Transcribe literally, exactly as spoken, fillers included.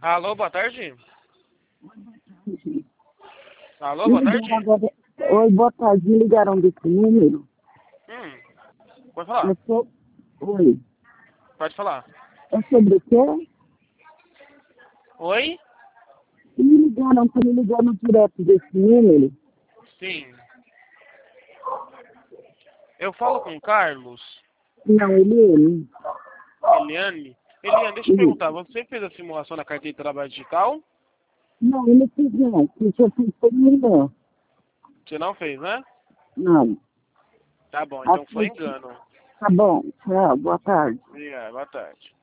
Alô, boa tarde. Sim. Alô, boa tarde. Agora... Oi, boa tarde. Me ligaram desse número? Hum, pode falar. É so... Oi. Pode falar. É sobre o quê? Oi? Me ligaram, tá me ligando direto desse número? Sim. Eu falo com o Carlos. Não, Eliane. Eliane. Eliane, deixa eu Isso. perguntar. Você fez a simulação na carteira de trabalho digital? Não, eu não fiz não. Isso eu fiz por mim, não. Você não fez, né? Não. Tá bom, então foi Aqui, engano. tá bom. Tchau, boa tarde. Obrigado, boa tarde.